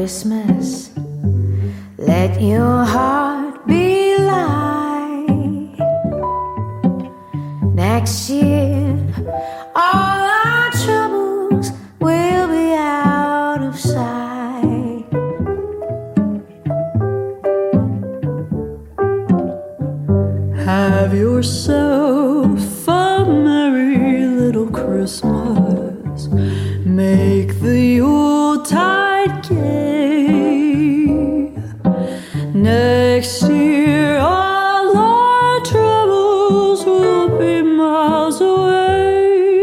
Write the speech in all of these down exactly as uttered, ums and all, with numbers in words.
Christmas. Let your heart be light. Next year, all our troubles will be out of sight. Have yourself a merry little Christmas. Make the Yuletide gay. Next year all our troubles will be miles away.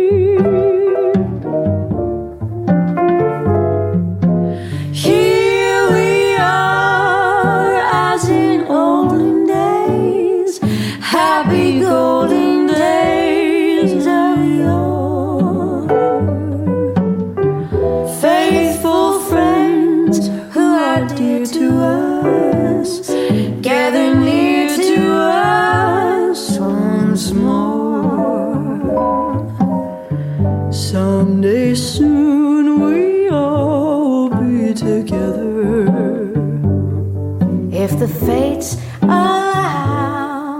Here we are as in olden days, happy golden days of yore. Faithful friends who are dear to us, gather near to us once more. Someday soon we all will be together, If the fates allow.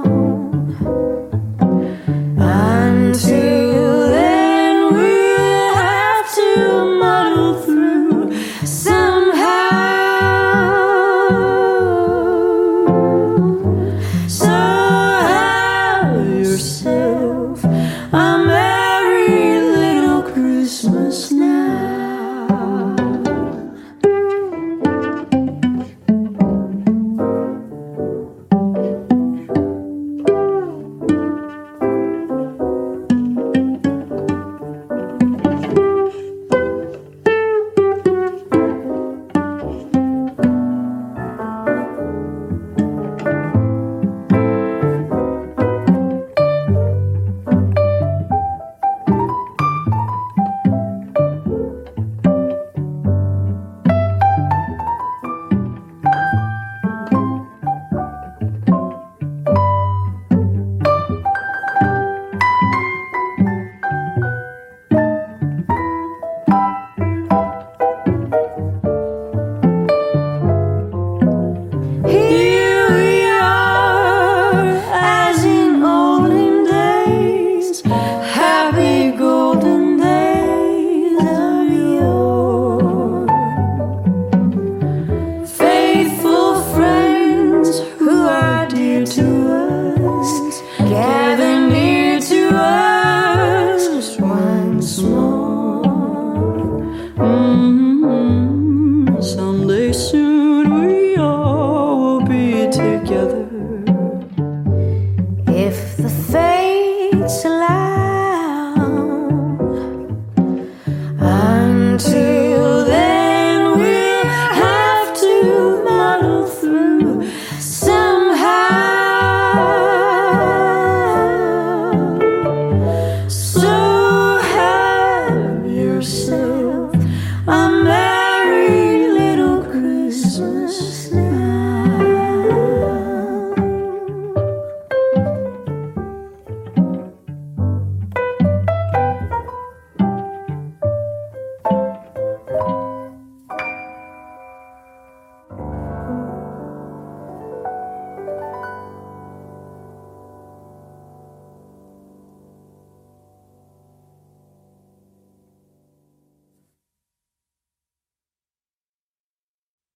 Until then, we'll have to muddle through somehow. So have yourself a merry little Christmas now. Here we are as in olden days, happy golden days of yore. Faithful friends who are dear to us, gather near to us once more. Mm-hmm. Someday soon we all will be together, If the fates allow. Until then, we'll have to muddle through somehow. So have yourself a